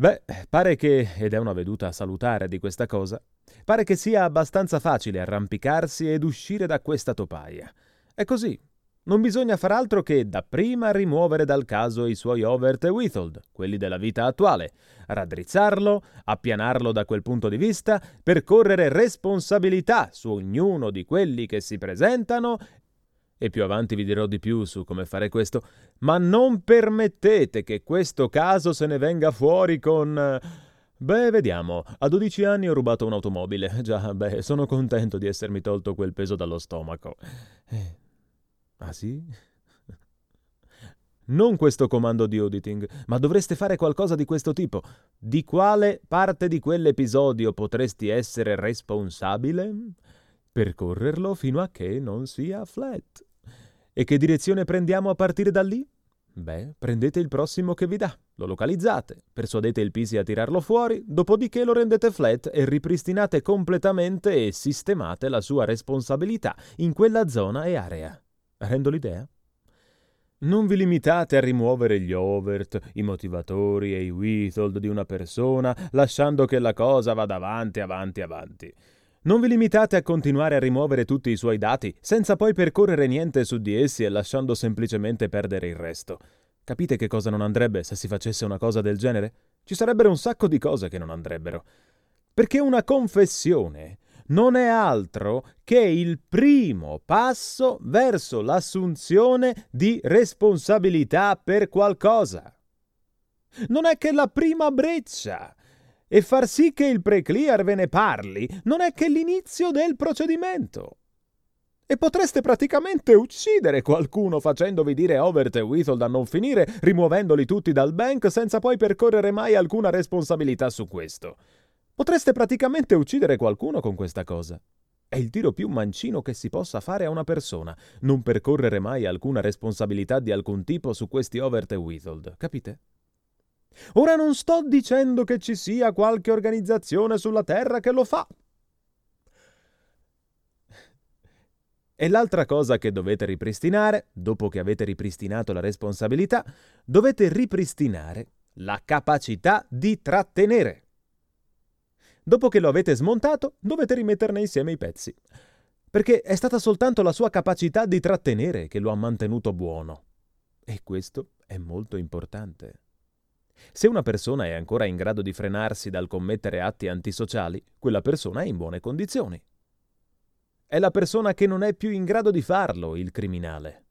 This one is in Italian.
Beh, pare che, ed è una veduta salutare di questa cosa, pare che sia abbastanza facile arrampicarsi ed uscire da questa topaia. È così. Non bisogna far altro che dapprima rimuovere dal caso i suoi Overt e Withold, quelli della vita attuale, raddrizzarlo, appianarlo da quel punto di vista, percorrere responsabilità su ognuno di quelli che si presentano, e più avanti vi dirò di più su come fare questo, ma non permettete che questo caso se ne venga fuori con... Beh, vediamo, a 12 anni ho rubato un'automobile. Già, beh, sono contento di essermi tolto quel peso dallo stomaco. Ah sì? Non questo comando di auditing, ma dovreste fare qualcosa di questo tipo. Di quale parte di quell'episodio potresti essere responsabile? Percorrerlo fino a che non sia flat. E che direzione prendiamo a partire da lì? Beh, prendete il prossimo che vi dà, lo localizzate, persuadete il PC a tirarlo fuori, dopodiché lo rendete flat e ripristinate completamente e sistemate la sua responsabilità in quella zona e area. Rendo l'idea? Non vi limitate a rimuovere gli overt, i motivatori e i withhold di una persona, lasciando che la cosa vada avanti, avanti, avanti. Non vi limitate a continuare a rimuovere tutti i suoi dati, senza poi percorrere niente su di essi e lasciando semplicemente perdere il resto. Capite che cosa non andrebbe se si facesse una cosa del genere? Ci sarebbero un sacco di cose che non andrebbero. Perché una confessione non è altro che il primo passo verso l'assunzione di responsabilità per qualcosa. Non è che la prima breccia. E far sì che il pre-clear ve ne parli non è che l'inizio del procedimento. E potreste praticamente uccidere qualcuno facendovi dire overt e withhold a non finire, rimuovendoli tutti dal bank senza poi percorrere mai alcuna responsabilità su questo. Potreste praticamente uccidere qualcuno con questa cosa. È il tiro più mancino che si possa fare a una persona, non percorrere mai alcuna responsabilità di alcun tipo su questi overt e withhold, capite? Ora non sto dicendo che ci sia qualche organizzazione sulla Terra che lo fa. E l'altra cosa che dovete ripristinare, dopo che avete ripristinato la responsabilità, dovete ripristinare la capacità di trattenere. Dopo che lo avete smontato, dovete rimetterne insieme i pezzi. Perché è stata soltanto la sua capacità di trattenere che lo ha mantenuto buono. E questo è molto importante. Se una persona è ancora in grado di frenarsi dal commettere atti antisociali, quella persona è in buone condizioni. È la persona che non è più in grado di farlo, il criminale.